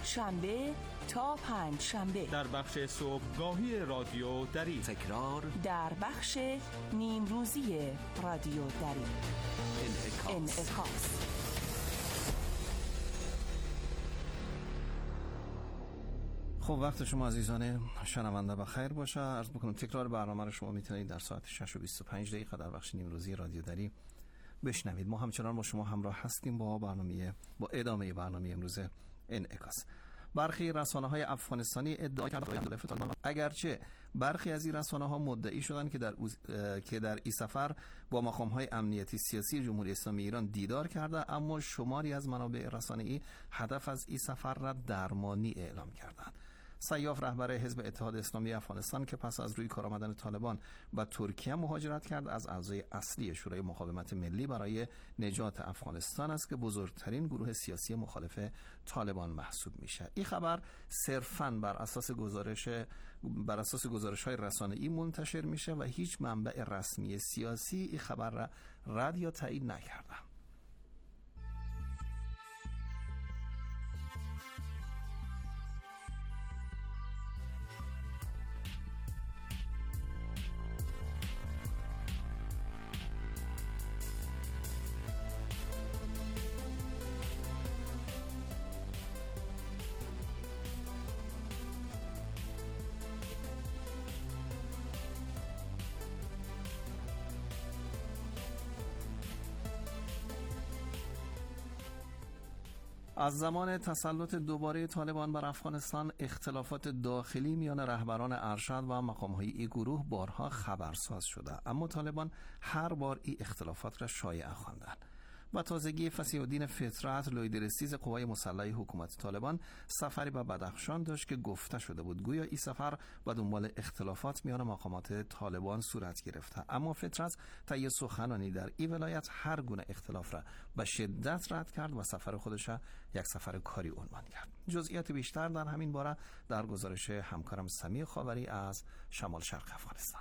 شنبه تا پنج شنبه در بخش صبحگاهی رادیو دری، تکرار در بخش نیمروزی رادیو دری، انعکاس. خب وقت شما عزیزان شنونده بخیر باشه. عرض بکنم تکرار برنامه رو شما میتونید در ساعت 6:25 در بخش نیمروزی رادیو دری بشنوید. ما همچنان با شما همراه هستیم با ادامه برنامه امروز انعکاس. برخی رسانه‌های افغانستانی ادعا کردند اگرچه برخی از این رسانه‌ها مدعی شدند که در این سفر با مقام‌های امنیتی سیاسی جمهوری اسلامی ایران دیدار کرده، اما شماری از منابع رسانه‌ای هدف از این سفر را درمانی اعلام کردند. سیاف رهبر حزب اتحاد اسلامی افغانستان که پس از روی کار آمدن طالبان به ترکیه مهاجرت کرد، از اعضای اصلی شورای مقاومت ملی برای نجات افغانستان است که بزرگترین گروه سیاسی مخالف طالبان محسوب میشه. این خبر صرفاً بر اساس گزارش‌های رسانه‌ای منتشر میشه و هیچ منبع رسمی سیاسی این خبر را رد یا تایید نکرده. از زمان تسلط دوباره طالبان بر افغانستان اختلافات داخلی میان رهبران ارشد و مقام‌های این گروه بارها خبرساز شده، اما طالبان هر بار این اختلافات را شایعه خواندند. و تازگی فصیح الدین فطرت لویدرسیز قوای مسلح حکومت طالبان سفری به بدخشان داشت که گفته شده بود گویا این سفر به دنبال اختلافات میان مقامات طالبان صورت گرفته، اما فطرت طی سخنانی در این ولایت هر گونه اختلاف را به شدت رد کرد و سفر خودش یک سفر کاری عنوان کرد. جزئیات بیشتر در همین باره در گزارش همکارم سمیع خاوری از شمال شرق افغانستان.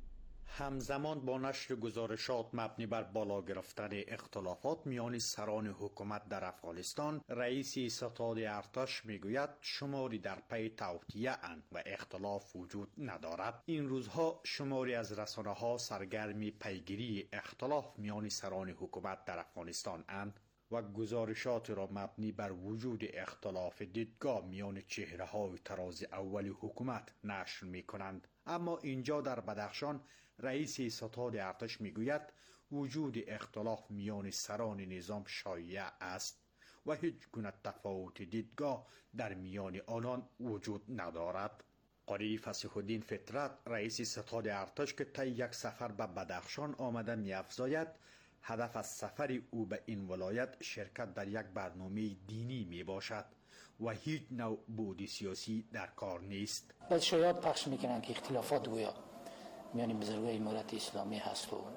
همزمان با نشر گزارشات مبنی بر بالا گرفتن اختلافات میان سران حکومت در افغانستان، رئیس ستاد ارتش میگوید شماری در پی توطئه اند و اختلاف وجود ندارد. این روزها شماری از رسانه‌ها سرگرم پیگیری اختلاف میان سران حکومت در افغانستان اند و گزارشات را مبنی بر وجود اختلاف دیدگاه میان چهره‌های تراز اول حکومت نشر می‌کنند. اما اینجا در بدخشان رئیس ستاد ارتش میگوید وجود اختلاف میان سران نظام شایع است و هیچ گونه تفاوت دیدگاه در میان آنان وجود ندارد. قاری فصیح الدین فطرت رئیس ستاد ارتش که طی یک سفر به بدخشان آمده می‌افزاید هدف از سفر او به این ولایت شرکت در یک برنامه دینی می باشد و هیچ نوع بود سیاسی در کار نیست. بعد شاید پخش میکنن که اختلافات گویا میان بزرگای امارت اسلامی هست و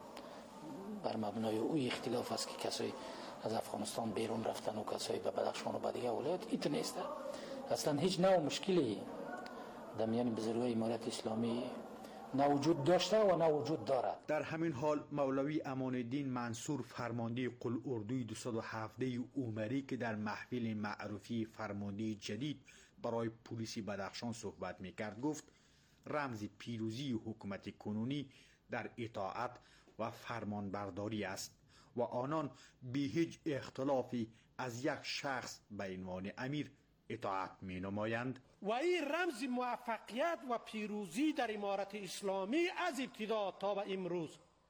بر مبنای او اختلاف است که کسایی از افغانستان بیرون رفتن و کسایی به بدخشان و به دیگه ولایت ایت نیست. اصلا هیچ نوع مشکلی در میان بزرگای امارت اسلامی نه وجود داشته و نه وجود دارد. در همین حال مولوی امان الدین منصور فرمانده قل اردوی 217 عمری که در محفل معرفی فرمانده جدید برای پلیس بدخشان صحبت میکرد گفت رمز پیروزی حکومت کنونی در اطاعت و فرمانبرداری است و آنان به هیچ اختلافی از یک شخص به عنوان امیر اطاعت می نمایند. و این رمز موفقیت و پیروزی در امارت اسلامی از ابتدا تا به امروز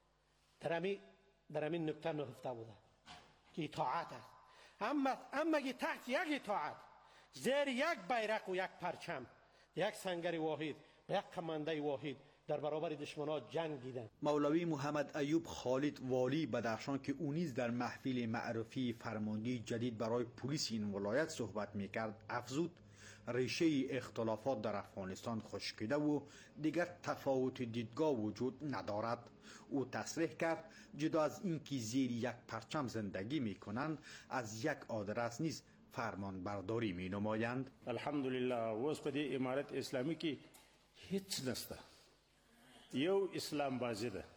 در همین نکته نهفته بوده که اطاعت است. اما که تحت یک اطاعت زیر یک بیرق و یک پرچم یک سنگر واحد و یک کمانده واحد در برابر دشمنان جنگ دیدن. مولوی محمد ایوب خالد والی بدخشان که او نیز در محفل معرفی فرمانده جدید برای پلیس این ولایت صحبت میکرد افزود ریشه اختلافات در افغانستان خشکیده و دیگر تفاوت دیدگاه وجود ندارد. او تصریح کرد جدا از اینکه زیر یک پرچم زندگی میکنند از یک آدرس نیز فرمان برداری می نمایند. الحمدلله وسپدی امارت اسلامی کی هیچ نسته، یو اسلام بازی ده،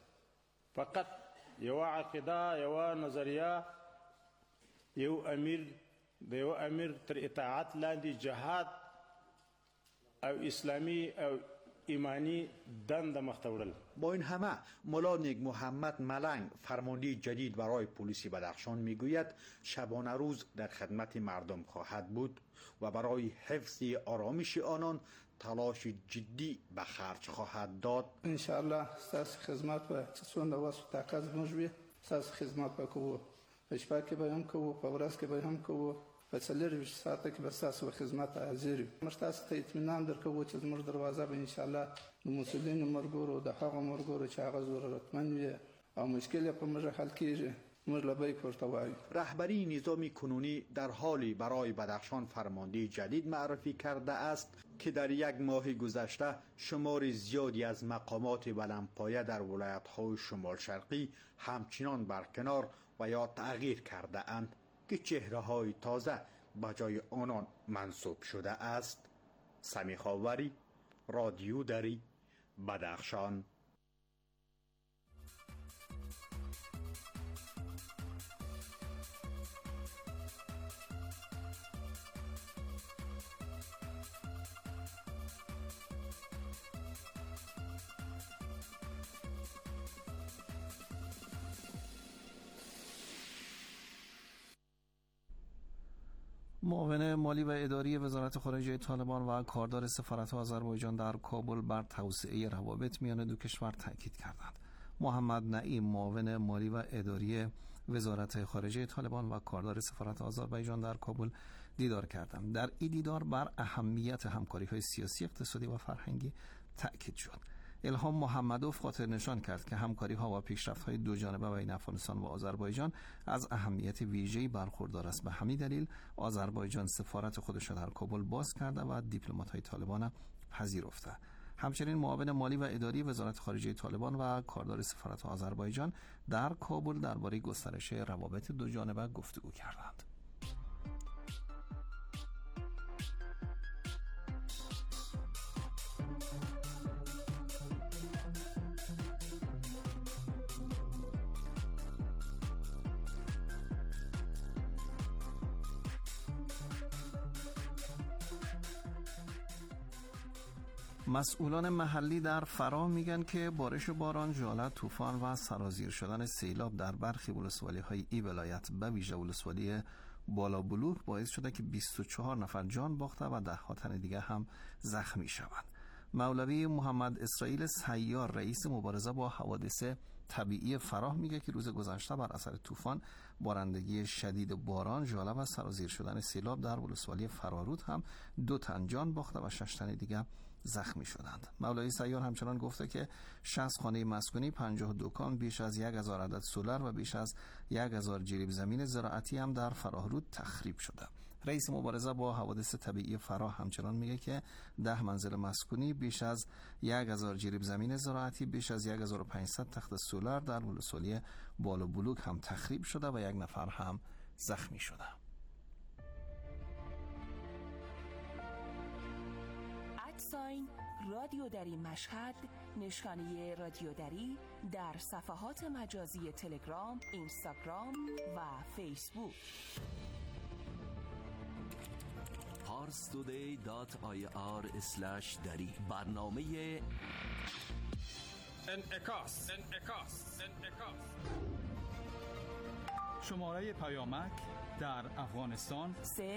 فقط یو عقیده، یو نظریه، یو امیر د یو امیر تر اطاعت لاندې جهاد او اسلامی او ایمانی دند مخته وړل. با این همه ملا نیک محمد ملنگ فرمانده جدید برای پلیس بدخشان میگوید شبانه روز در خدمت مردم خواهد بود و برای حفظ آرامش آنان تلاش جدی به خرج خواهد داد. ان شاء الله ساس خدمت به څومره واسو طاقت موږ وي ساس خدمت وکړو. په شپه کې به هم کوو، په ورځ کې به هم کوو، په 24 ساعته کې به تاسو خدمت حاضر یو. موږ تاسو ته اطمینان درکوو چې زموږ دروازه به ان شاء الله د مسؤلینو مرګورو د هغه مرګورو چې هغه ضرورتمند وي او مشکل په موږ حل کیږي موږ لبیک ورته وایو. رهبری نظام کنونی در حالی برای بدخشان فرمانده جدید معرفی کرده است که در یک ماه گذشته شمار زیادی از مقامات بلندپایه در ولایت‌های شمال شرقی همچنان برکنار و یا تغییر کرده اند که چهره‌های تازه به جای آنان منصوب شده است. سمیخاوری، رادیو دری، بدخشان. معاون مالی و اداری وزارت خارجه طالبان و کاردار سفارت آذربایجان در کابل بر توسعه روابط میان دو کشور تاکید کردند. محمد نعیم معاون مالی و اداری وزارت خارجه طالبان و کاردار سفارت آذربایجان در کابل دیدار کردند. در این دیدار بر اهمیت همکاری‌های سیاسی، اقتصادی و فرهنگی تاکید شد. الهام محمدوف خاطر نشان کرد که همکاری‌ها و پیشرفت‌های دو جانبه بین افغانستان و آذربایجان از اهمیت ویژه‌ای برخوردار است. به همین دلیل آذربایجان سفارت خودش را در کابل باز کرده و دیپلمات‌های طالبان پذیرفته. همچنین معاون مالی و اداری وزارت خارجه طالبان و کاردار سفارت آذربایجان در کابل درباره گسترش روابط دو جانبه گفتگو کردند. مسئولان محلی در فراه میگن که بارش باران، ژاله، طوفان و سرازیر شدن سیلاب در برخی ولسوالی‌های این ولایت به ویژه ولسوالی بالا بلوک باعث شده که 24 نفر جان باخته و ده‌ها تن دیگر هم زخمی شوند. مولوی محمد اسرائیل سیار رئیس مبارزه با حوادث طبیعی فراه میگه که روز گذشته بر اثر طوفان، بارندگی شدید باران، ژاله و سرازیر شدن سیلاب در ولسوالی فرارود هم 2 تن جان باخته و 6 تن دیگر زخمی شدند. مولوی سیار همچنان گفته که 60 خانه مسکونی، 50 دکان، بیش از 1000 عدد سولر و بیش از 1000 جریب زمین زراعتی هم در فرارود تخریب شده. رئیس مبارزه با حوادث طبیعی فراه همچنان میگه که 10 منزل مسکونی، بیش از 1000 جریب زمین زراعتی، بیش از 1500 تخت سولر در ولسوالی بالا بلوک هم تخریب شده و 1 نفر هم زخمی شده. ادساین رادیو دری مشهد، نشانه رادیو دری در صفحات مجازی تلگرام، اینستاگرام و فیسبوک. parstoday.ir/dari برنامه انعکاس. شماره پیامک در افغانستان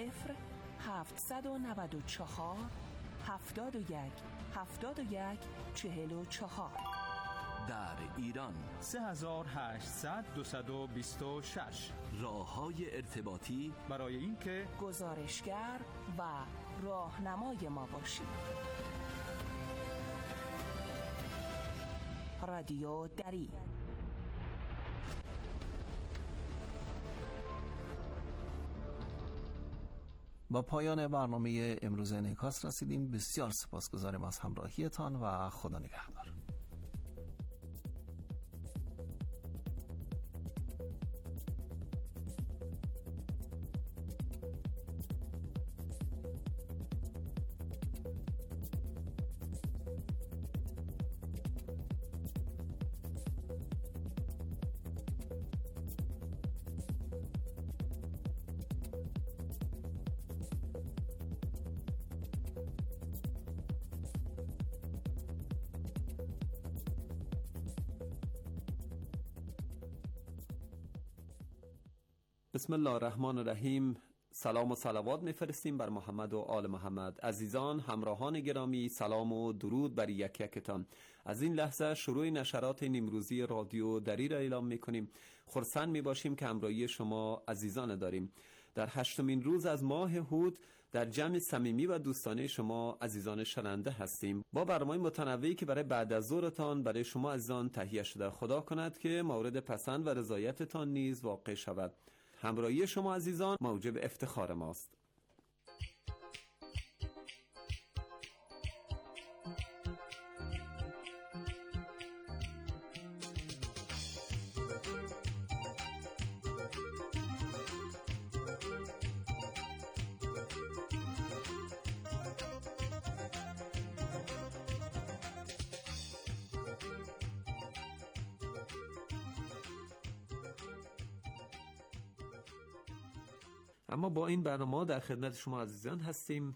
0794 71 71 44. در ایران 3800 226. راه‌های ارتباطی برای اینکه گزارشگر و راهنمای ما باشید. رادیو دری. با پایان برنامه امروز انعکاس رسیدیم. بسیار سپاسگزارم از همراهیتان و خدا نگهدار. بسم الله الرحمن الرحیم. سلام و صلوات میفرستیم بر محمد و آل محمد. عزیزان همراهان گرامی، سلام و درود بر یک یکتان. از این لحظه شروع نشرات نیمروزی رادیو دری را اعلام میکنیم. خرسند میباشیم که همراهی شما عزیزان داریم. در 8مین روز از ماه هود در جمع صمیمی و دوستانه شما عزیزان شنونده هستیم با برنامه متنوعی که برای بعد از ظهرتان برای شما عزیزان تهیه شده. خدا کند که مورد پسند و رضایتتان نیز واقع شود. همراهی شما عزیزان موجب افتخار ماست. اما با این برنامه در خدمت شما عزیزان هستیم.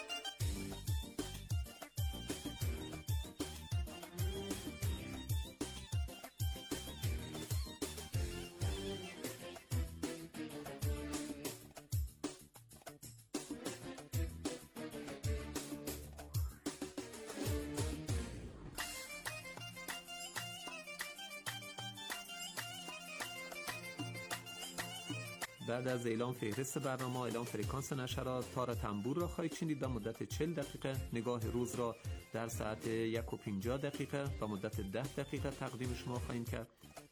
بعد از اعلام فهرست برنامه، اعلام فرکانس نشرات، تار تنبور را خواهید شنید به مدت 40 دقیقه. نگاه روز را در ساعت 1:50 دقیقه و مدت 10 دقیقه تقدیم شما خواهیم کرد.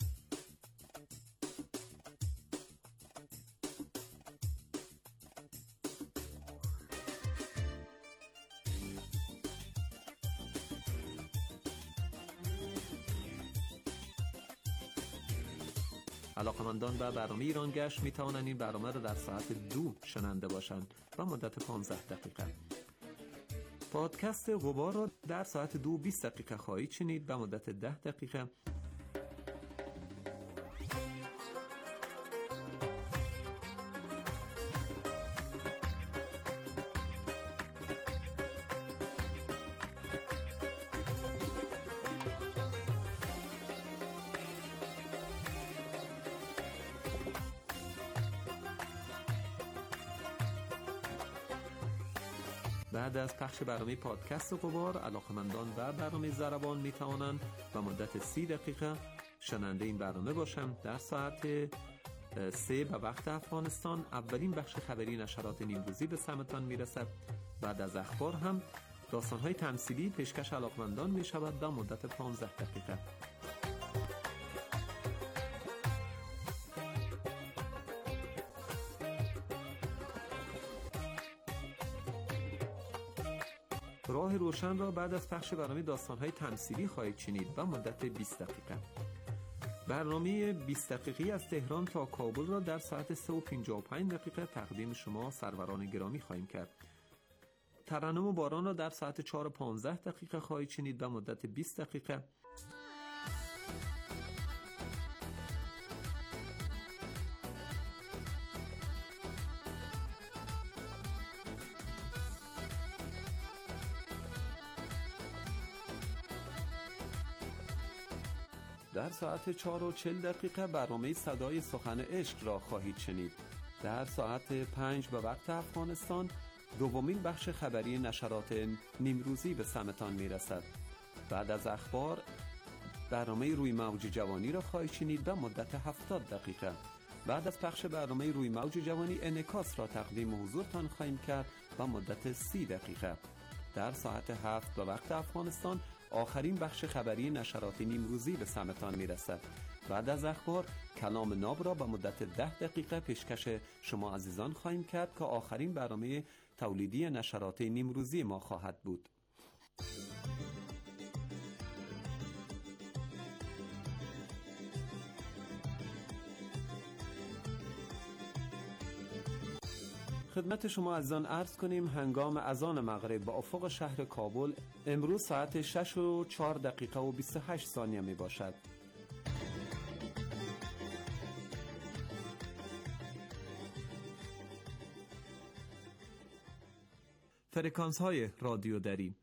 علاقمندان به برنامه ایران گشت می توانند این برنامه را در ساعت 2 شنونده باشند و مدت 15 دقیقه. پادکست غبار را در ساعت 2:20 دقیقه خواهید شنید به مدت 10 دقیقه. بعد از پخش برنامه پادکست غبار، علاقمندان و برنامه ضربان می توانند و مدت 30 دقیقه شنونده این برنامه باشند. در ساعت 3 به وقت افغانستان اولین بخش خبری نشرات نیمروزی به سمتان می رسد. بعد از اخبار هم داستان‌های تمثیلی پیشکش علاقمندان می شود به مدت 15 دقیقه. راه روشن را بعد از پخش برنامه داستان‌های تمثیلی خواهید شنید و مدت 20 دقیقه. برنامه 20 دقیقه‌ای از تهران تا کابل را در ساعت 3:55 دقیقه تقدیم شما سروران گرامی خواهیم کرد. ترنم و باران را در ساعت 4:15 دقیقه خواهید شنید و مدت 20 دقیقه. در ساعت 4:40 دقیقه برنامه صدای سخن عشق را خواهید شنید. در ساعت 5 به وقت افغانستان دومین بخش خبری نشرات نیمروزی به سمتان می رسد. بعد از اخبار برنامه روی موج جوانی را خواهید شنید به مدت 70 دقیقه. بعد از پخش برنامه روی موج جوانی انعکاس را تقدیم حضورتان خواهیم کرد به مدت 30 دقیقه. در ساعت 7 به وقت افغانستان آخرین بخش خبری نشرات نیمروزی به سمتان میرسد. بعد از اخبار کلام ناب را به مدت 10 دقیقه پیشکش شما عزیزان خواهیم کرد که آخرین برنامه تولیدی نشرات نیمروزی ما خواهد بود. خدمت شما عزیزان عرض کنیم هنگام اذان مغرب به افق شهر کابل امروز ساعت 6:04 دقیقه و 28 ثانیه می باشد. فرکانس های رادیو دری.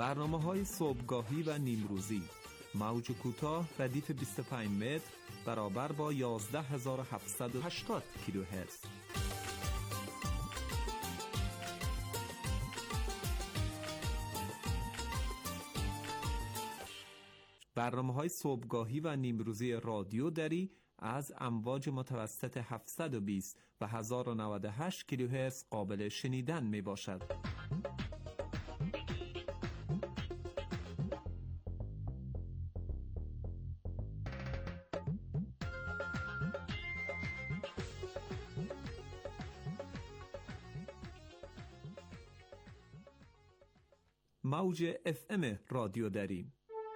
برنامه‌های صبحگاهی و نیمروزی، موج کوتاه ردیف 25 متر برابر با 11780 کیلوهرتز. برنامه‌های صبحگاهی و نیمروزی رادیو دری از امواج متوسط 720 و 1098 کیلوهرتز قابل شنیدن می باشد. موج FM رادیو دری.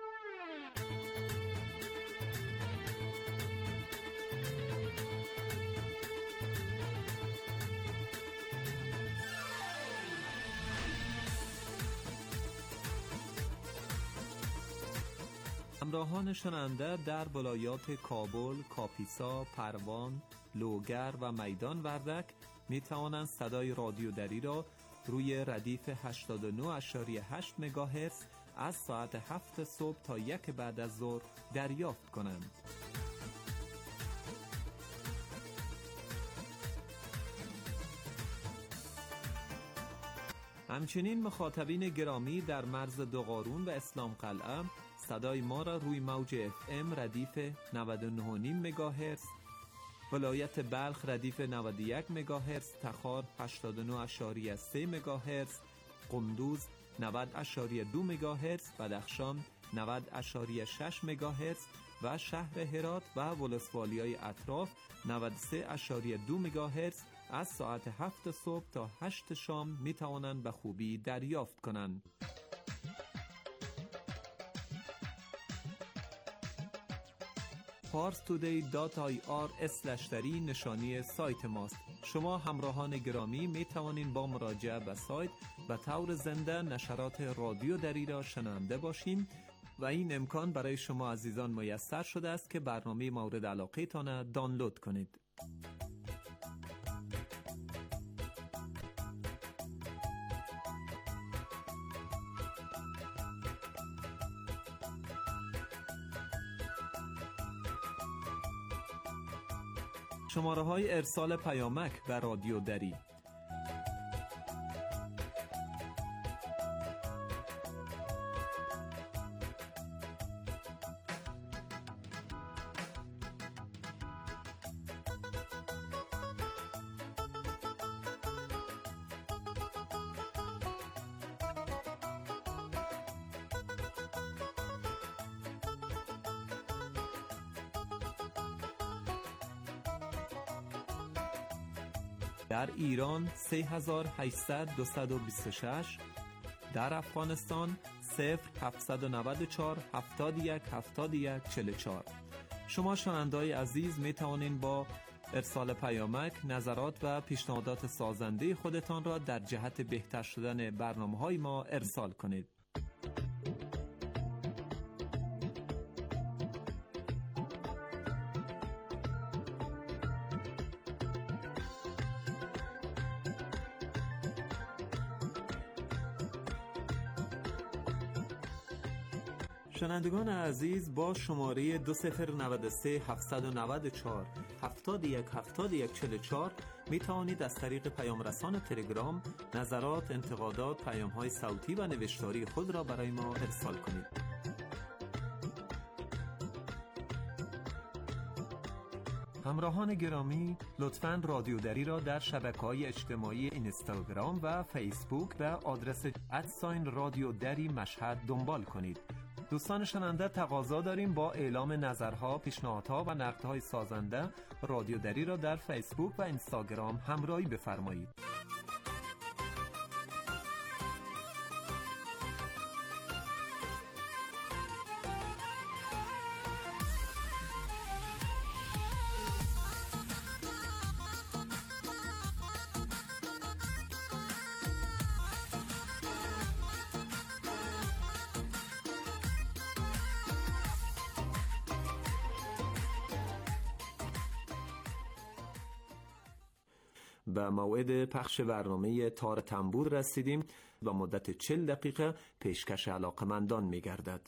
همراهان شنونده در ولایات کابل، کاپیسا، پروان، لوگر و میدان وردک می توانند صدای رادیو دری را روی ردیف 89.8 مگاهرتز از ساعت 7 صبح تا 1 بعد از ظهر دریافت کنند. همچنین مخاطبین گرامی در مرز دوقارون و اسلام قلعه صدای ما را روی موج FM ردیف 99.5 مگاهرتز، ولایت بلخ ردیف 91 مگاهرتز، تخار 89.3 مگاهرتز، قندوز 90.2 مگاهرتز، بدخشان 90.6 مگاهرتز و شهر هرات و ولسوالیای اطراف 93.2 مگاهرتز از ساعت 7 صبح تا 8 شام می توانند به خوبی دریافت کنند. parstoday.ir/dari نشانی سایت ماست. شما همراهان گرامی می توانید با مراجعه به سایت به طور زنده نشرات رادیو دری را شنونده باشیم و این امکان برای شما عزیزان میسر شده است که برنامه مورد علاقه تان دانلود کنید. شماره‌های ارسال پیامک و رادیو دری: در ایران 3800-226، در افغانستان 0794 71 71 44. شما شنونده‌های عزیز می توانید با ارسال پیامک نظرات و پیشنهادات سازنده خودتان را در جهت بهتر شدن برنامه‌های ما ارسال کنید. شنوندگان عزیز، با شماره 2093 794 71 71 44 می توانید از طریق پیام رسان تلگرام نظرات، انتقادات، پیام‌های صوتی و نوشتاری خود را برای ما ارسال کنید. همراهان گرامی، لطفاً رادیو دری را در شبکه‌های اجتماعی اینستاگرام و فیسبوک و آدرس @رادیو دری مشهد دنبال کنید. دوستان شنونده، تقاضا داریم با اعلام نظرها، پیشنهادها و نقدهای سازنده رادیو دری را در فیسبوک و اینستاگرام همراهی بفرمایید. به موعد پخش برنامه تار تنبور رسیدیم و مدت 40 دقیقه پیشکش علاقمندان می گردد.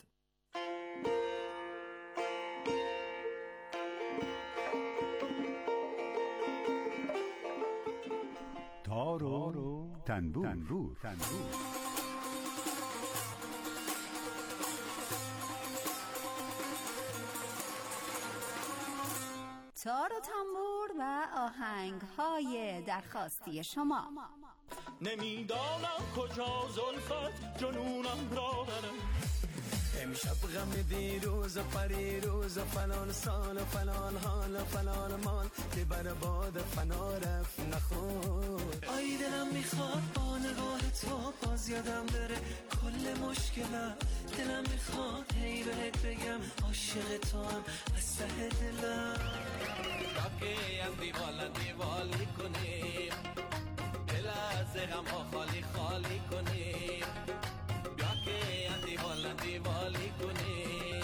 تار و تنبور. تار و تنبور و آهنگ‌های درخواستی شما. نمیدانم کجا زلفت جنونم را بره، امشب غم دیروز و پریروز و فلان سال و فلان حال و فلان مال که بر باد فنا رفت نخور. آی دلم میخواد با نگاه تو باز یادم بره کل مشکلم، دلم میخواد هی بهت بگم عاشق تو هم از ته دلم. باقی هم دیوالی کنیم، دل از غم ها خالی خالی کنیم، بیا که هم دیوالی کنیم.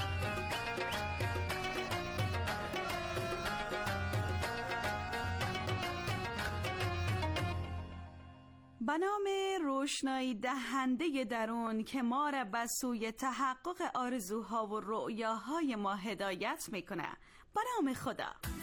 به نام روشنایی دهنده درون که ما را به سوی تحقق آرزوها و رؤیاهای ما هدایت میکنه، به نام خدا.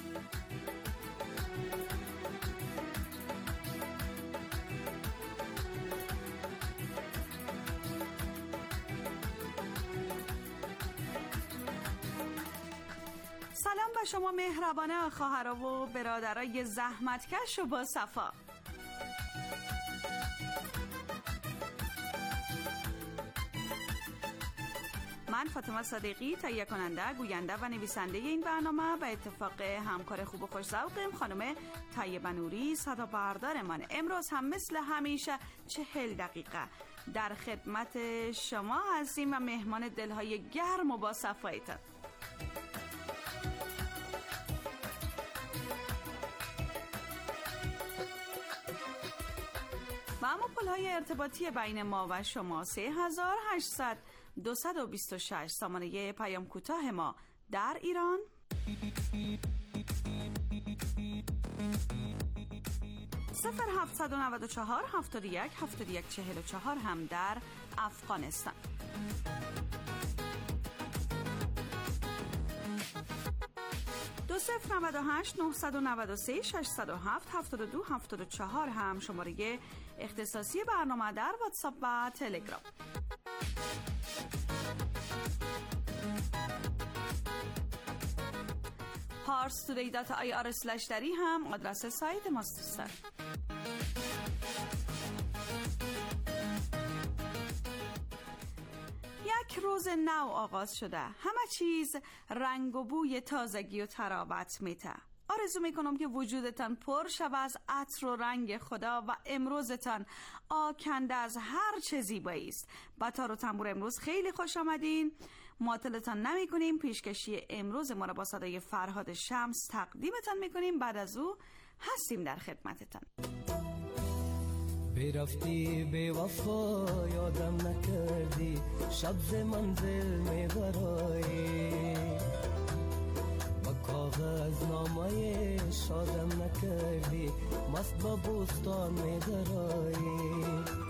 سلام به شما مهربانه خواهرها و برادرای زحمتکش و با صفا. من فاطمه صدیقی، تهیه کننده، گوینده و نویسنده این برنامه به اتفاق همکار خوب و خوش ذوقم خانم طیبه نوری صدا بردار من، امروز هم مثل همیشه 40 دقیقه در خدمت شما هستیم و مهمان دلهای گرم و با صفایتان. و اما پل‌های ارتباطی بین ما و شما 3800 226 سامانه پیام کوتاه ما در ایران، 0794 71 71 44 هم در افغانستان. دو 098 993 607 72 74 هم شماره اختصاصی برنامه در واتساپ و تلگرام. parstoday.ir/dari هم آدرس سایت ماست دوستان. یک روز نو آغاز شده، همه چیز رنگ و بوی تازگی و تراوت میته. آرزو میکنم که وجودتان پر شود از عطر و رنگ خدا و امروزتان آکنده از هر چه زیبایی است. با تار و تنبور امروز خیلی خوش آمدین. معطلتان نمی کنیم. پیشکشی امروز ما را با صدای فرهاد شمس تقدیمتان میکنیم. بعد از او هستیم در خدمتتان. برفتی به وفا یادم نکردی، شب ز منزل میبرایی، با کاغذ نامه شادم نکردی، مست با بوستان میدرایی،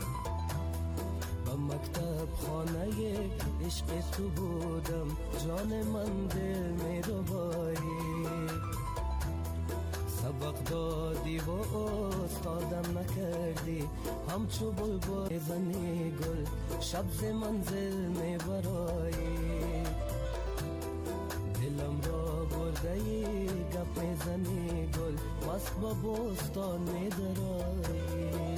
با مکتب خانه عشق تو بودم، جان من دل میربایی، سبق دادی و استادم نکردی، همچو بلبل زنی گل شب ز منزل میبرایی، دلم را بردهی گپ میزنی گل مست با بوستان میدرایی،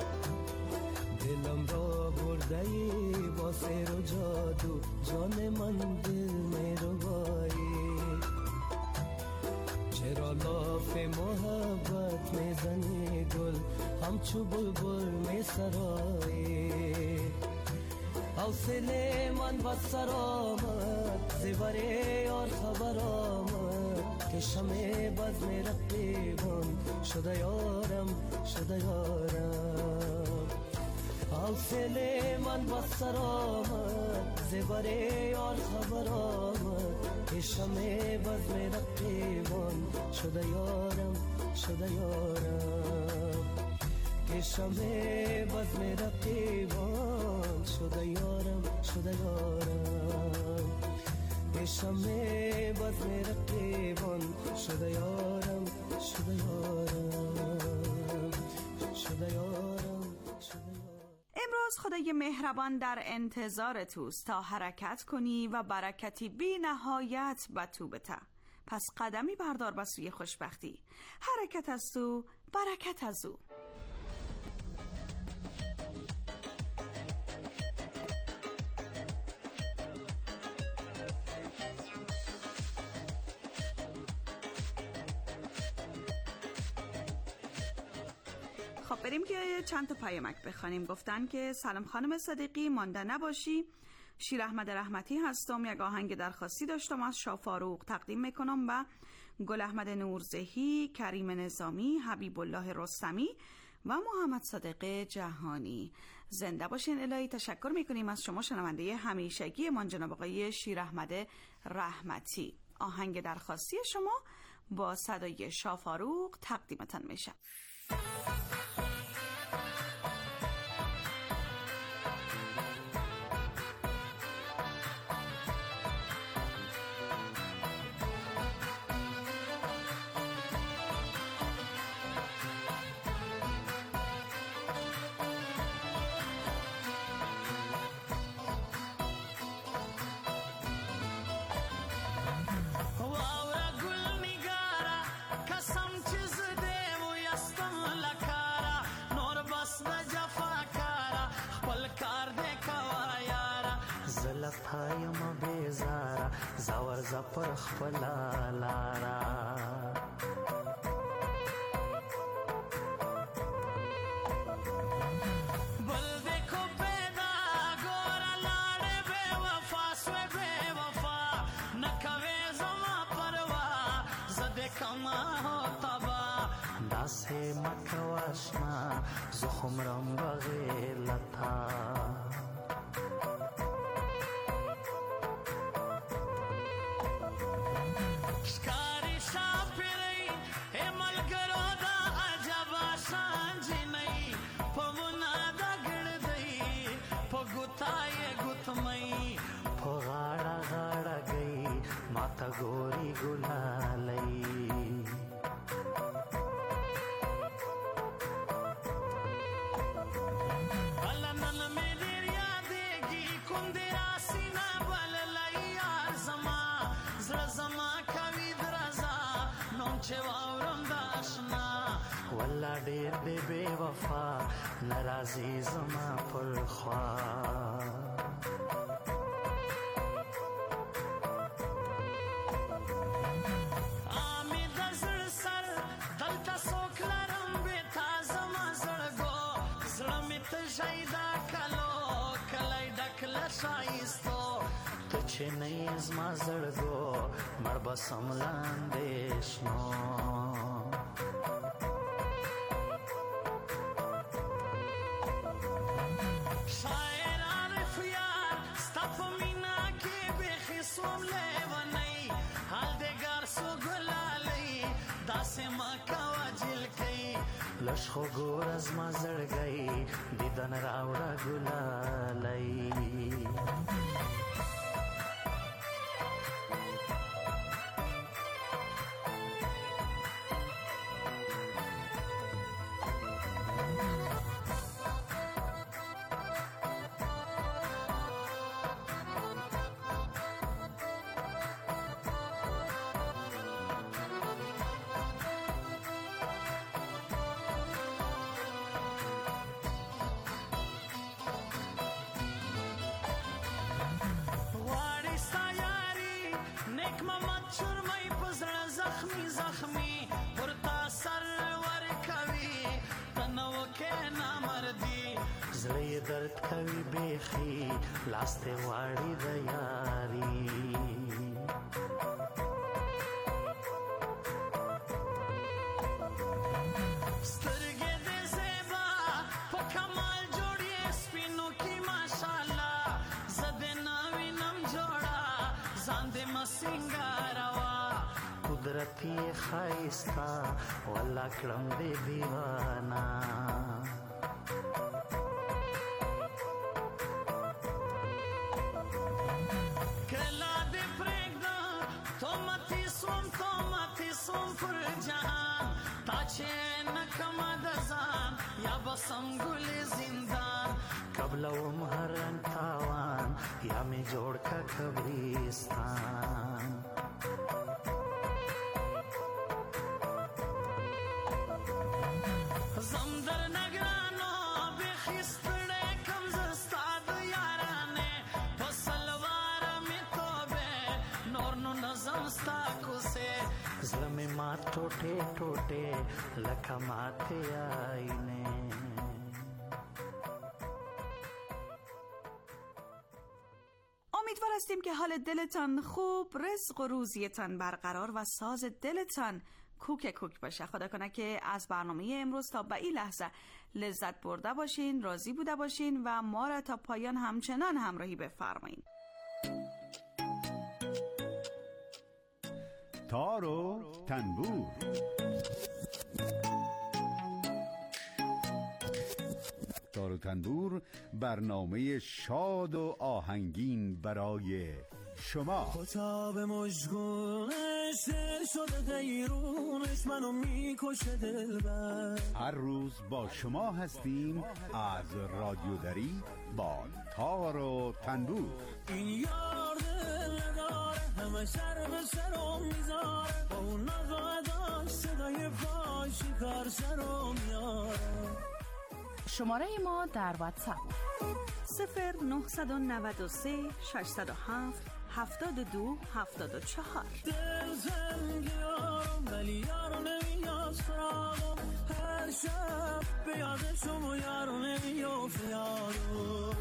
دلم را بردهی با سیر و جادو جان من دل میربایی، چرا لاف محبت میزنی گل همچو بلبل میسرایی، حوصله من بس سر آمد زبر یار خبر آمد، که شمع بز میرقیبان شده یارم شده یارم، حوصله من بس سر آمد زبر یار خبر آمد، که شمع بز میرقیبان شده یارم شده یارم که شمه بزم رقیبان شده یارم شده یارم که شمه بزم رقیبان شده یارم شده یارم شده یارم. امروز خدای مهربان در انتظار توست تا حرکت کنی و برکتی بی نهایت به تو بده. پس قدمی بردار به سوی خوشبختی. حرکت از تو، برکت از او. خب بریم که چند تا پیامک بخوانیم. گفتن که سلام خانم صدیقی، مانده نباشی. شیر احمد رحمتی هستم، یک آهنگ درخواستی داشتم از شاه فاروق تقدیم میکنم و گل احمد نورزهی، کریم نظامی، حبیب الله رستمی و محمد صادق جهانی. زنده باشین الهی. تشکر میکنیم از شما شنونده همیشگی من جناب آقای شیر احمد رحمتی. آهنگ درخواستی شما با صدای شاه فاروق تقدیمتان میشه. پایم بیزارا زور زپر خپلا لارا بل دیکھو پیدا گورا لاڑے بے وفا سوے بے وفا نکوے زما پروا زد کما ہو تبا داسے مکواشنا زخم رم بغیلتا गोरी गुलालई अलनन मेरी यादेगी कुंदिरा सीना बललाई यार जमा जरा जमा कवि दरजा नोचे वावरम दाशना वल्ला डेर दे बेवफा नाराजी जमा पर ख्वा तुझे नहीं इज़मा ज़ड़गो मरबा समलांदेशनो शायर आरिफ यार स्ताप मीना के बेखिस्वम लेवनई हाल देगार सो गुलालई दासे मका वाजिल कई लशखो गोर अज़मा ज़ड़गई दीदन रावड़ा गुलालई दर्द कवि बेखी लास्ते वाड़ी दयारी स्तरगे दे ज़ेबा पकमाल जोड़ी स्पिनो की माशाल्लाह जदे नावी नम जोड़ा जांदे मसिंगारवा قدرتی خیستا والله کلم دی دیوانا کلا دی پرگدا تومتی سوم پر جهان تا چه نکم دزان یا بسم گل زندان قبل مهرن تاوان یا می جوڑ کا قبرستان زمدر نگرانو بخیستڑے کم زستاد یارانے پسلوار می توبے نورنو نظم ستاکو سے ظلم ما ٹوٹے ٹوٹے لکھا ماتے آئینے امیدوار هستیم که حال دلتان خوب، رزق و روزیتان برقرار و ساز دلتان کوک کوک باشه. خدا کنه که از برنامه امروز تا به این لحظه لذت برده باشین، راضی بوده باشین و ما را تا پایان همچنان همراهی بفرمایید. تار و تنبور. تار و تنبور برنامه شاد و آهنگین برای شما. خطاب مشگونش دل شده دیرونش منو میکشه دلبر. هر روز با شما هستیم از رادیو دری با تار و تنبور. این یار دل نداره همه سر به سرم میذاره با اون نقاداش صدای پای شکار سرم میاره. شماره ما در واتساپ 0993 607 72 74. دل زنگیارم ولی یارو نمیاد سراغم، هر شب به یاد شما یارو نمیافت یارو.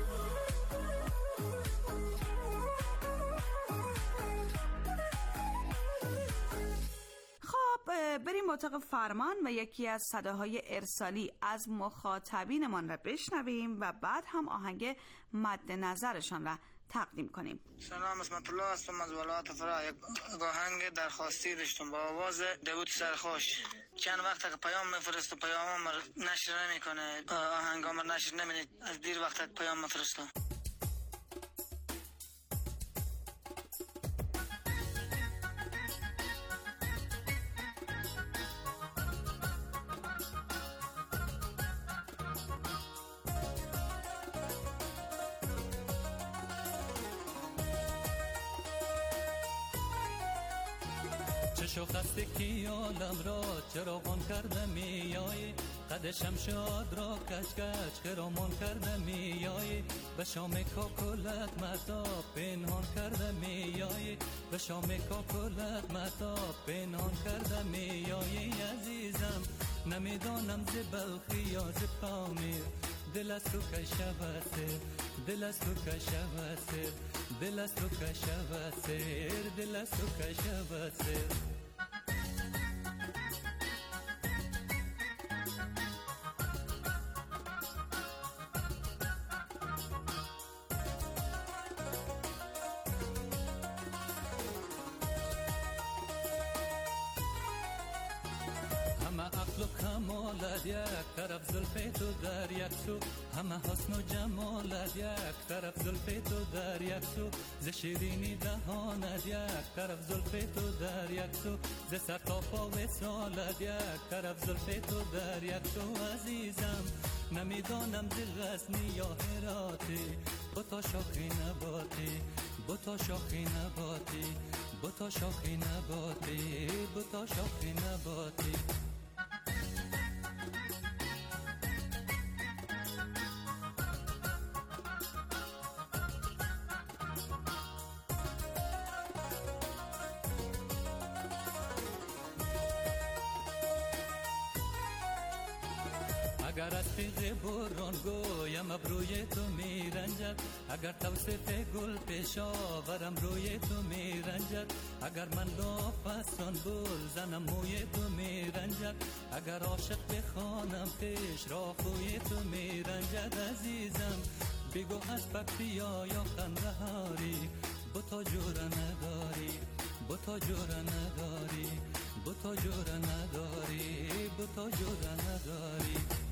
بریم اتاق فرمان و یکی از صداهای ارسالی از مخاطبینمان را بشنویم و بعد هم آهنگ مد نظرشان را تقدیم کنیم. سلام، اسمت الله هستم از ولایت فرا. یک آهنگ درخواستی داشتم با آواز داوود سرخوش. چند وقت که پیام میفرسته پیامم نشر نمیکنه، آهنگام نشر نمیده، از دیر وقت پیام میفرسته. چشو خستگی عالم را چراغان کرده میایی، قد شمشاد را کچ کچ خرامان کرده میایی، به شام کاکلت مهتاب پنهان کرده میایی، به شام کاکلت مهتاب پنهان کرده میایی. عزیزم نمیدانم ز بلخی یا ز پامیر، دل از تو که شبسه، دل از تو که شبسه، دل از تو که شبسه، دل از تو که شبسه. عقل و کمالت یک طرف زلف تو در یک سو، همه حسن و جمالت یک طرف زلف تو در یک سو، ز شیرینی دهانت یک طرف زلف تو در یک سو، ز سر تا پا وصالت یک طرف زلف تو در یک سو. عزیزم نمیدانم ز غزنی یا هراتی، بتا شاخی نباتی، بتا شاخی نباتی، بتا شاخی نباتی، بتا شاخی نباتی. اگر از تیغ بران گویم ابروی تو میرنجد، اگر توصیف گل پیشاورم روی تو میرنجد، اگر من لافستان گل زنم موی تو میرنجد، اگر عاشق بخوانم پیش را خوی تو میرنجد. عزیزم بگو از بکتیا یا قندهاری، بتا جور نداری، بتا جور نداری، بوتا جوره نداری، بوتا جوره نداری.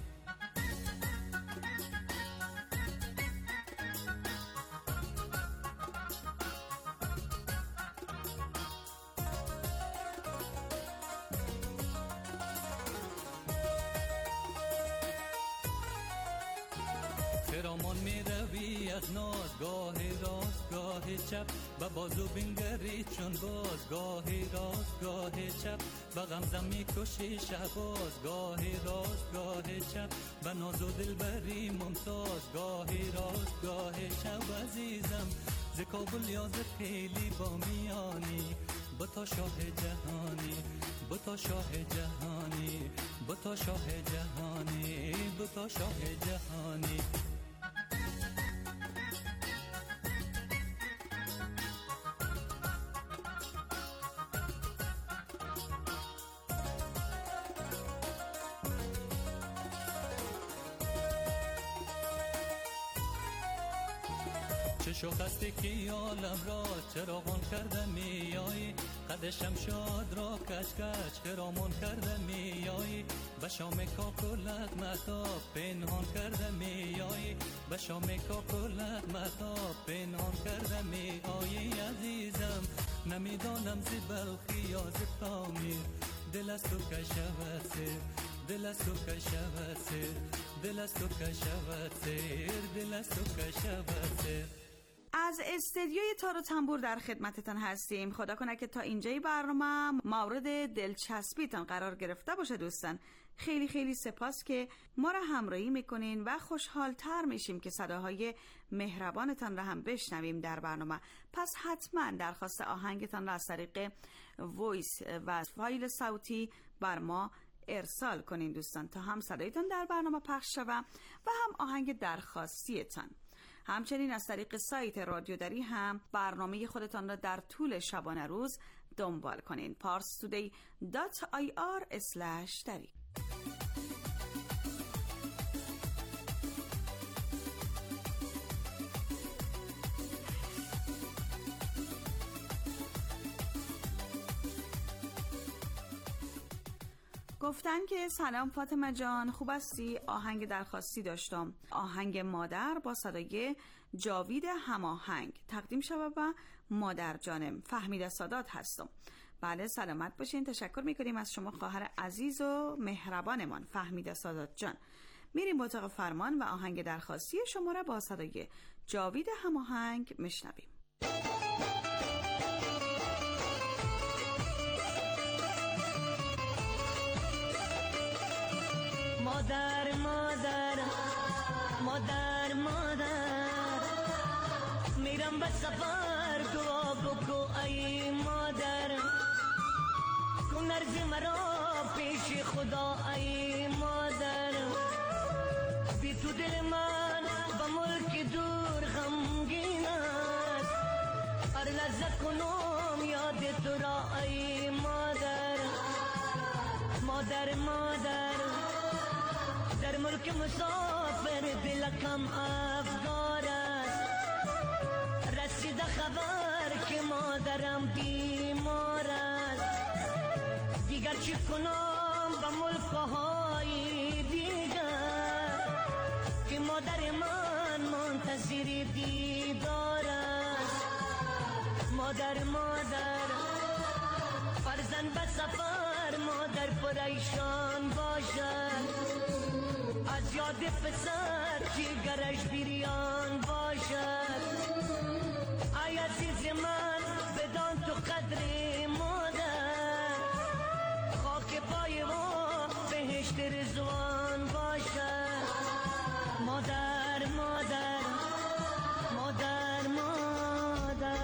خرامان می روی از ناز، گاهی راست گاهی چپ، به بازو بنگری چون باز، گاهی راست گاهی چپ، به غمزم می کشی شهباز، گاهی راست گاهی چپ، به ناز و دلبری ممتاز، گاهی راست گاهی چپ. عزیزم ز کابل یا ز خیلی با میانی، بتا شاه جهانی، بتا شاه جهانی، بتا شاه جهانی، بتا شاه جهانی. چشو خسته که عالم را چراغان کرده میایی، قد شمشاد را کچ کچ خرامان کرده میایی، به شام کاکلت مهتاب پنهان کرده میایی، به شام کاکلت مهتاب پنهان کرده میایی. عزیزم نمیدانم زی بلخی یا زی پامیر، دل از تو که شود سیر، دل از تو که شود سیر، دل از تو که شود سیر، دل از تو که شود سیر. از استدیوی تار و تنبور در خدمتتان هستیم. خدا کنه که تا اینجای برنامه مورد دلچسبیتان قرار گرفته باشه. دوستان خیلی خیلی سپاس که ما را همراهی میکنین و خوشحالتر میشیم که صداهای مهربانتان را هم بشنویم در برنامه. پس حتما درخواست آهنگتان را از طریق وایس و فایل صوتی بر ما ارسال کنین دوستان، تا هم صدایتان در برنامه پخش شود و هم آهنگ درخواستیتان. همچنین از طریق سایت رادیو دری هم برنامه خودتان را در طول شبانه روز دنبال کنین. parstoday.ir/dari. گفتن که سلام فاطمه جان، خوب هستی؟ آهنگ درخواستی داشتم، آهنگ مادر با صدای جاوید هماهنگ تقدیم شود و مادر جانم فهمیده سادات هستم. بله سلامت باشین، تشکر میکنیم از شما خواهر عزیز و مهربانمان فهمیده سادات جان. میریم اتاق فرمان و آهنگ درخواستی شما را با صدای جاوید هماهنگ میشنویم. مادر مادر مادر مادر، میرم به سفر دعا بکو ای مادر، کن عرض مرا پیش خدا ای مادر، بی تو دل من به ملک دور غمگین است، هر لحظه کنم یاد تو را ای مادر. مادر مادر در ملک مسافر دلکم افگار است، رسیده خبر که مادرم بیمار است، دیگر چی کنم به ملکهای دیگر که مادر من منتظر دیدار است. مادر مادر فرزند به سفر مادر پریشان باشد، از یاد پسر جگرش بریان باشد. ای عزیز من بدان تو قدر مادر، خاک پای و بهشت رضوان باشد. مادر مادر مادر مادر.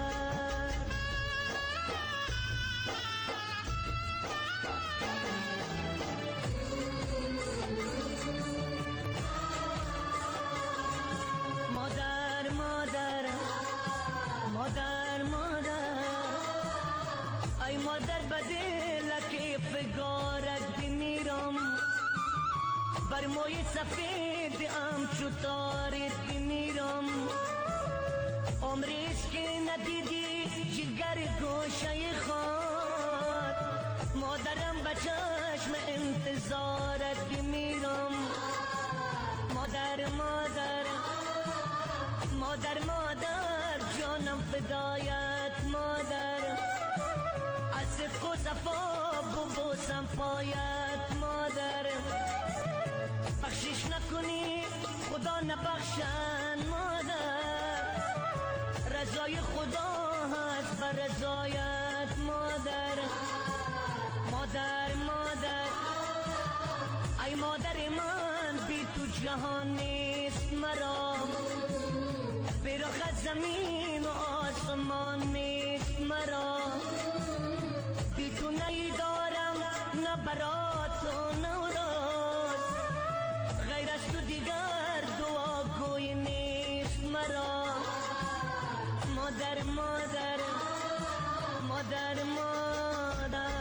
مادر مادر ای مادر بدل فگارت بمیرم، بر موی سفید ام چو تارت بمیرم، عمریست که ندیدی جگر گوشه خود، مادرم به چشم انتظارت میرم مادر مادر مادر مادر جانم فدایت مادر از صدق و صفا ببوسم پایت مادر بخشش نکنی خدا نبخشن مادر رضای خدا هست بر رضایت مادر مادر مادر ای مادر من بی تو جهان نیست مرا بیرخ زمین و آسمان نیست مرا بی تو نیدارم نه برات و نه راست غیر از تو دیگر دعاگوی نیست مرا مادر مادر مادر مادر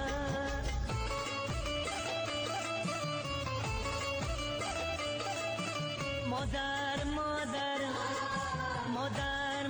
مادر مادر مادر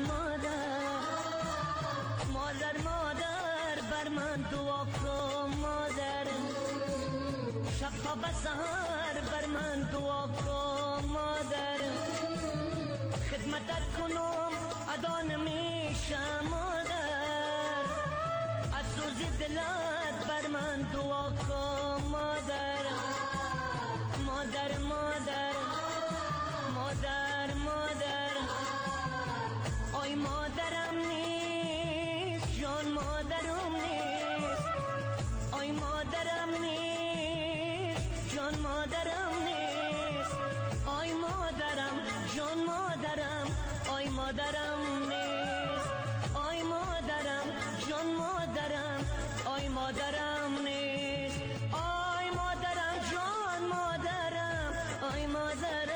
مادر مادر بر من دعا کن مادر شب تا به سحر بر من دعا کن مادر خدمتت کنم ادا نمیشم مادر از سوز دلت بر من دعا کن مادر مادر مادر مادر مادر آی مادرم نیست جان مادرم نیست آی مادرم نیست جان مادرم نیست آی مادرم جان مادرم آی مادرم نیست آی مادرم جان مادرم آی مادرم نیست آی مادرم جان مادرم آی مادرم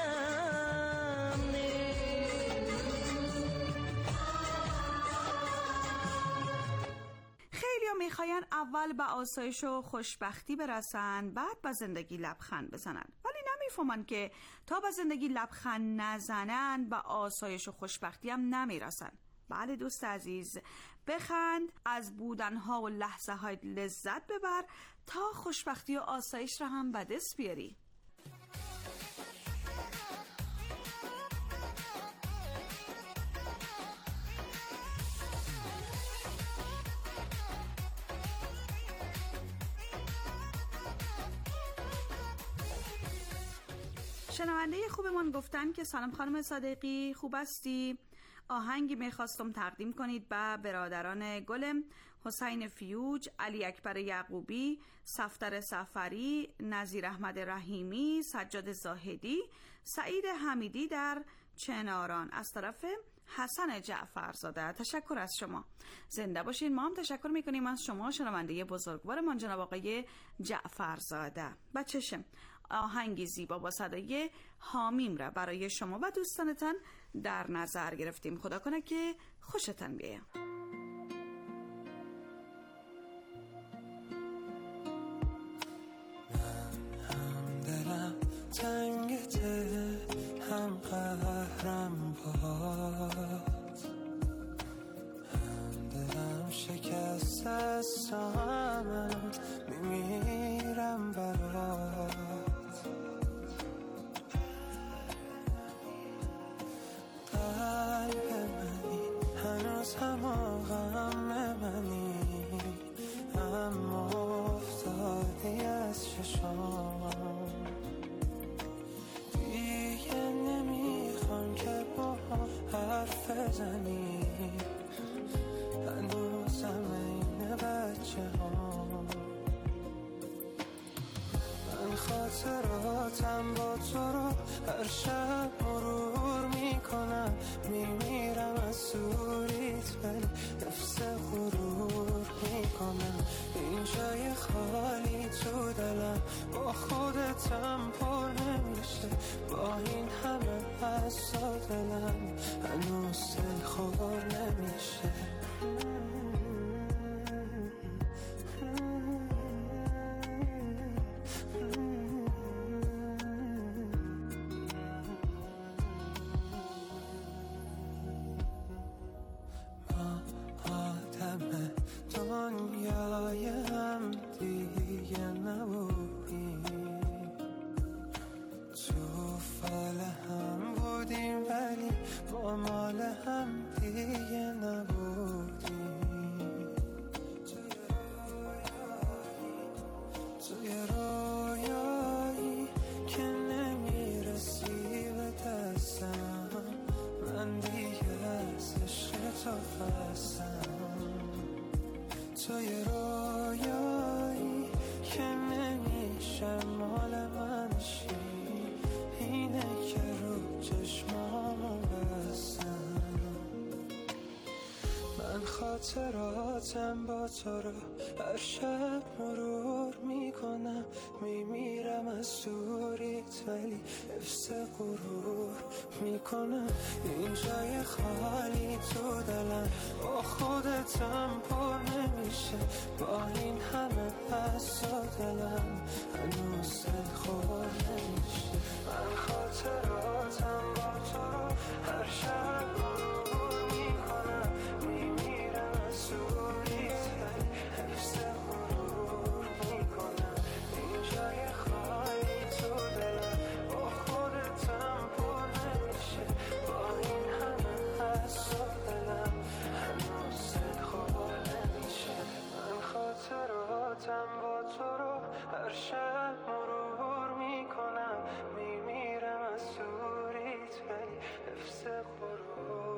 میخواین اول به آسایش و خوشبختی برسن بعد به زندگی لبخند بزنن، ولی نمیفهمن که تا به زندگی لبخند نزنن به آسایش و خوشبختی هم نمیرسن. بله دوست عزیز، بخند، از بودنها و لحظه های لذت ببر تا خوشبختی و آسایش را هم به دست بیاری. شنونده خوبمان گفتن که سلام خانم صادقی، خوب هستی؟ آهنگی میخواستم تقدیم کنید به برادران گلم، حسین فیوج، علی اکبر یعقوبی، صفدر سفری، نظیر احمد رحیمی، سجاد زاهدی، سعید حمیدی در چناران از طرف حسن جعفرزاده. تشکر از شما، زنده باشین. ما هم تشکر میکنیم از شما شنونده بزرگوارمان جناب آقای جعفرزاده. با چشم آهنگی زیبا با صدای حامیم را برای شما و دوستانتان در نظر گرفتیم. خدا کنه که خوشتان بیاید. هم دلم تنگته هم قهرم باد، هم دلم شکست است همم میمیرم برات. قلب منی هنوز هم غم منی، اما افتادی از چشام. دیگه نمیخوام که با حرف بزنی، هنوزم این بچه ها. من خاطراتم با تو رو هر شب مرور میکنم، میمیرم از سوریت ولی نفس غرور میکنم. این جای خالی تو دلم با خودتم پر نمیشه، با این همه از دلم هنوز دل خور نمیشه. دنیای هم دیگه توی رویایی که نمیشه مال من شی، اینه که رو چشمامو بستم. من خاطراتم با تو رو هر شب مرور میکنم، میمیرم از دوریت ولی حفظ غرور میکنم. این جای خالی تو دلم با خودتم پر نمیشه، با این همه پس و دلم هنوز دل خور نمیشه. من خاطراتم با تو رو هر شب مرور میکنم، میمیرم از دوریت ولی حفظ غرور میکنم. این جای خالی تو دلم با خودتم پر نمیشه، با این همه حس و دلم هنوز دل خور نمیشه. من خاطراتم با تو رو هر شب مرور میکنم، میمیرم از دوریت ولی حفظ غرور.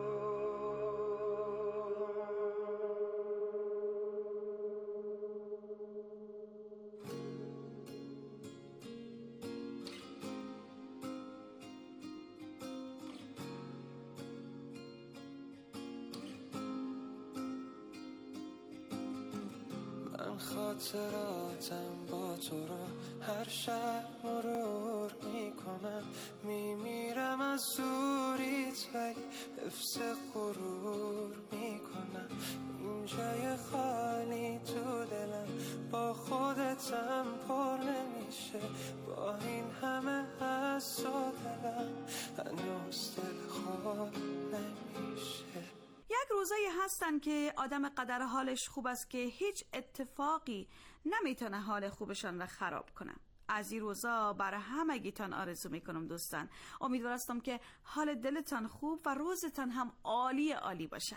من خاطراتم با تو رو هر شب مرور میکنم، میمیرم از دوریت ولی حفظ غرور میکنم. این جای خالی تو دلم با خودتم پر نمیشه، با این همه حس و دلم هنوز دل خور نمیشه. یک روزایی هستن که آدم قدر حالش خوب است که هیچ اتفاقی نمیتونه حال خوبشان را خراب کنه. از این روزا برای همگیتان آرزو میکنم دوستان. امیدوارم که حال دلتان خوب و روزتان هم عالی عالی باشه.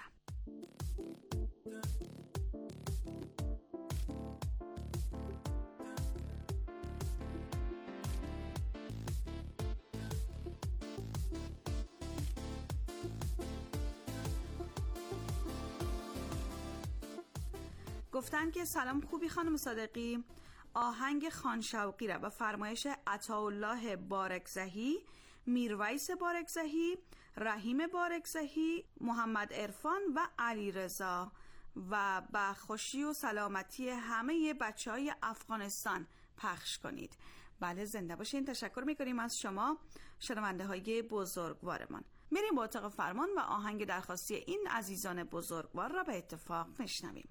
گفتن که سلام خوبی خانم صادقی، آهنگ خان شوقی را به فرمایش عطاالله بارکزهی، میرویس بارکزهی، رحیم بارکزهی، محمد عرفان و علی رضا و به خوشی و سلامتی همه بچهای افغانستان پخش کنید. بله زنده باشین. تشکر میکنیم از شما شنونده های بزرگوارمان. میریم با اتاق فرمان و آهنگ درخواستی این عزیزان بزرگوار را به اتفاق میشنویم.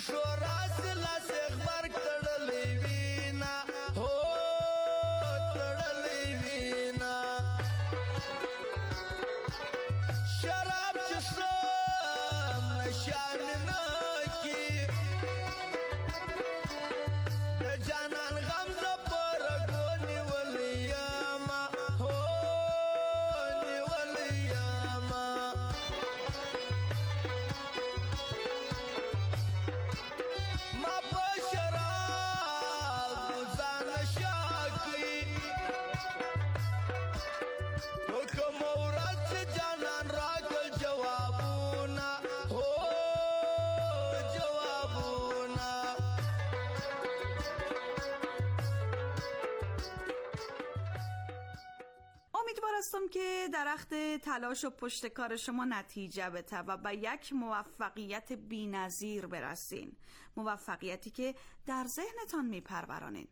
امیدوارم که درخت تلاش و پشتکار شما نتیجه بده و به یک موفقیت بی‌نظیر برسین، موفقیتی که در ذهنتان میپرورانین.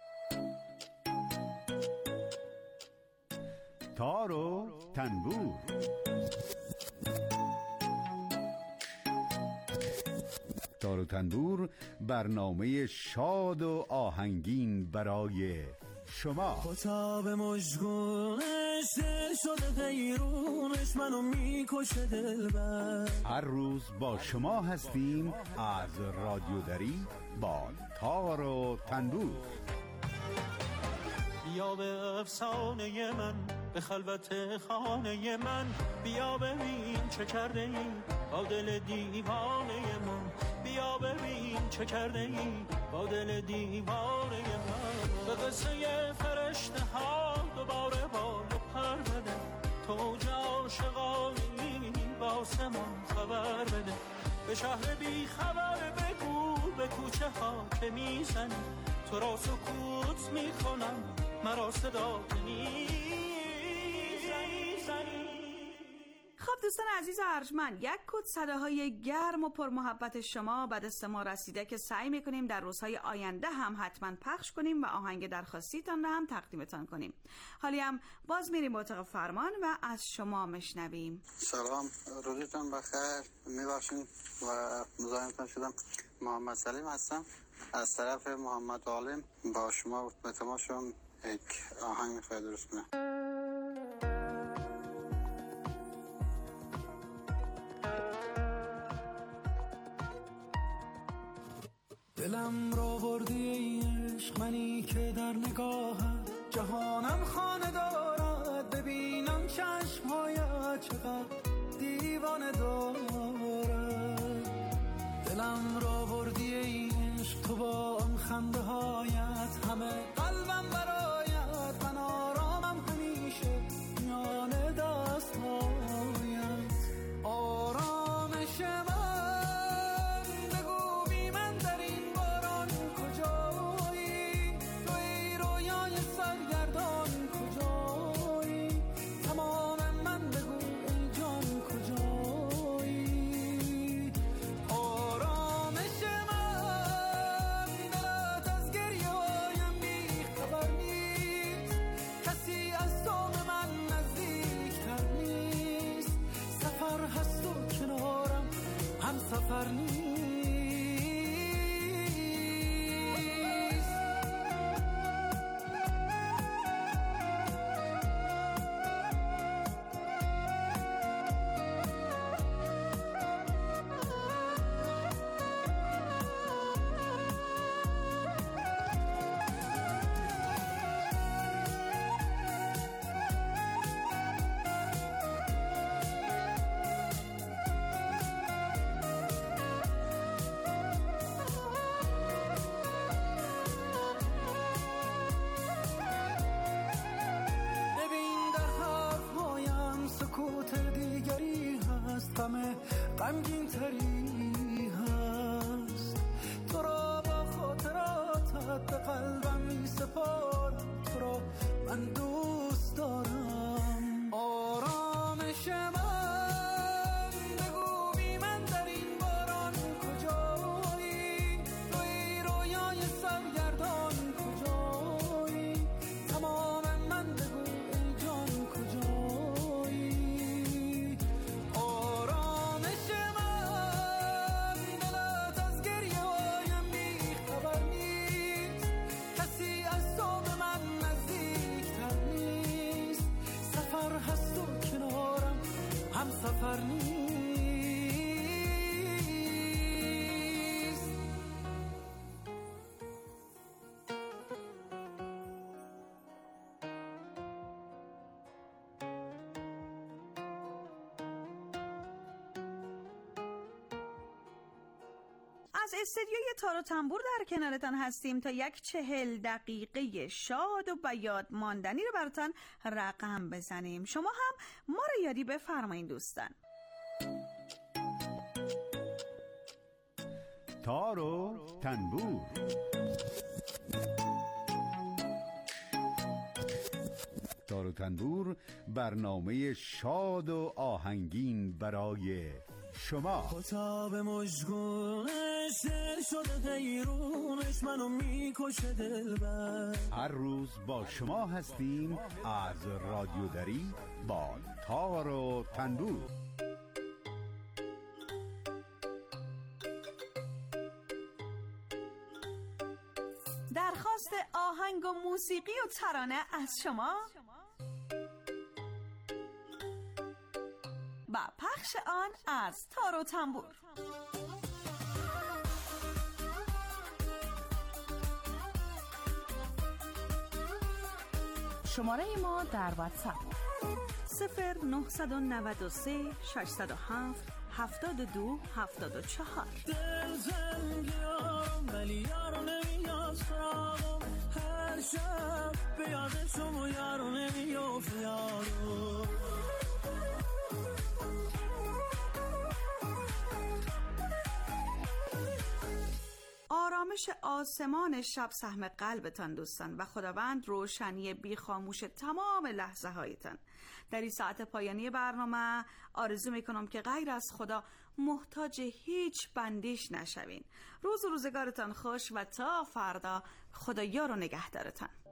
تار و تنبور. تار و تنبور، برنامه شاد و آهنگین برای شما. خطاب مشگونش دل شده پیرونش منو میکشه دلبر. هر روز با شما هستیم از رادیو دری با تار و تنبور. بیا به افسانه من، به خلوت خانه من، بیا ببین چه کرده ای با دل دیوانه من، بیا ببین چه کرده ای با دل دیوانه من. به قصه فرشته ها دوباره بال و پر بده، تو جا عاشقانی با آسمان خبر بده. به شهر بی خبر بگو به کوچه ها که میزنی، تو را سکوت میکنم مرا صدا کنی. خب دوستان عزیز ارجمند، یک کد صداهای گرم و پرمحبت شما به دست ما رسیده که سعی میکنیم در روزهای آینده هم حتما پخش کنیم و آهنگ درخواستیتان را هم تقدیمتان کنیم. حالی هم باز میریم اتاق فرمان و از شما مشنویم. سلام، روزتون بخیر. میبخشین و مزاحمتون شدم. محمد سلیم هستم از طرف محمد عالم. با شما به تماشام یک آهنگ میخواد درست کنم. دلم را بردی ای عشق، منی که در نگاهت جهانم خانه دارد. ببینم چشمهایت چقدر دیوانه دارد. دلم را بردی ای عشق، تو با آن خنده هایت همه قلبم برایت. من آرامم همیشه میان دست هایت. آرامش من از استدیوی تار و تنبور در کنارتان هستیم تا یک 40 دقیقه شاد و بیاد ماندنی رو براتان رقم بزنیم. شما هم ما رو یادی بفرمایید دوستان. تار و تنبور. تار و تنبور برنامه شاد و آهنگین برای شما. خطاب مشگونش دل شده غیرونش منو میکشه دلبر. هر روز با شما هستیم از رادیو دری با تار و تنبور. درخواست آهنگ و موسیقی و ترانه از شما و پخش آن از تار و تنبور. شماره ما در واتساپ 0993 607 72 74. دل زنگیارم ولی یارو نمیاد سراغم، هر شب به یاد شما یارو نمیافت یارو. آرامش آسمان شب سهم قلبتان دوستان و خداوند روشنی بیخاموش تمام لحظه هایتان. در این ساعت پایانی برنامه آرزو میکنم که غیر از خدا محتاج هیچ بندیش نشوین. روز و روزگارتان خوش و تا فردا خدا یار و نگهدارتان.